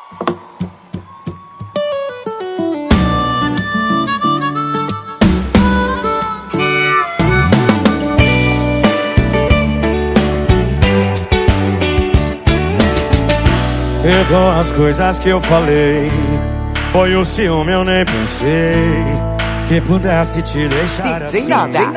Perdoa as coisas que eu falei, foi o ciúme, eu nem pensei que pudesse te deixar assim.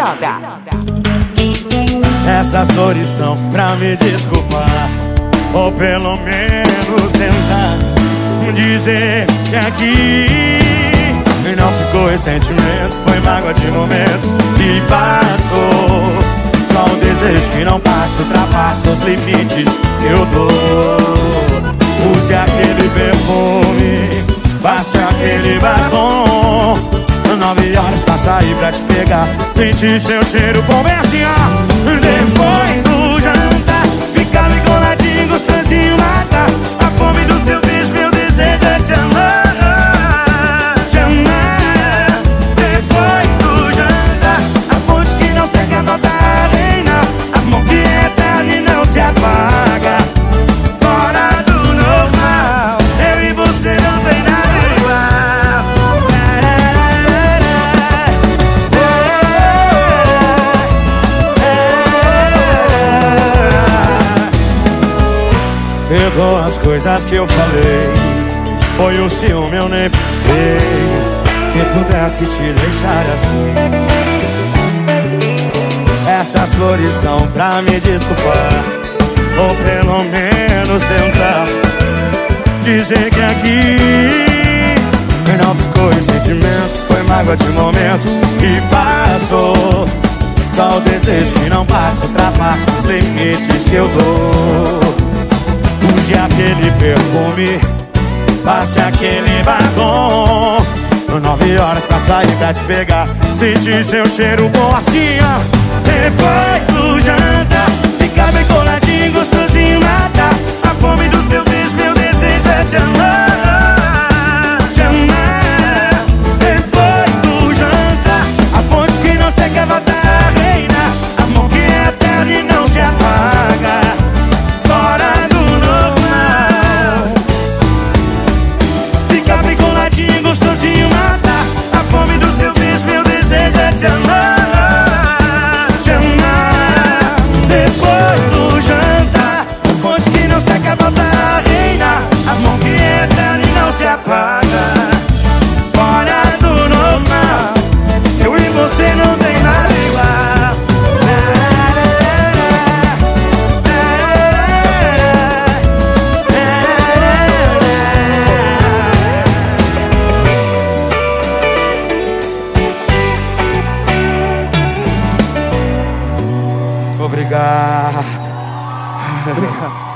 Essas dores são pra me desculpar, ou pelo menos tentar dizer que aqui não ficou ressentimento, foi mágoa de momento e passou. Só um desejo que não passa, ultrapassa os limites que eu dou. Use aquele perfume, passe aquele batom. 9 horas pra sair pra te pegar, sentir seu cheiro bom bem assim, ó. Depois do jantar, ficar bem coladinho, gostosinho, matar a fome do seu beijo, meu desejo é te amar, te amar. Depois do jantar, a fonte que não seca, volta a reinar, amor que é eterno e não se apaga. Fora do normal, eu e você não tem nada igual. Perdoa as coisas que eu falei, foi o ciúme, eu nem pensei que pudesse te deixar assim. Essas flores são pra me desculpar, ou pelo menos tentar dizer que aqui não ficou ressentimento, foi mágoa de momento e passou. Só o desejo que não passa, ultrapassa os limites que eu dou. Use aquele perfume, passe aquele batom. 9 horas pra sair pra te pegar, sentir seu cheiro bom assim, ó. Depois do jantar, ficar bem coladinho, gostosinho, matar a fome do seu beijo, meu desejo é te amar, te amar. Depois do jantar, a fonte que não seca, volta a reinar, amor que é eterno e não se apaga. Fora do normal, ficar bem coladinho, gostosinho, matar a fome do seu beijo, meu desejo é te amar, te amar. Depois do jantar, a fonte que não seca, volta a reinar, amor que é eterno e não se apaga. Fora do normal, eu e você não tem nada igual. Obrigado.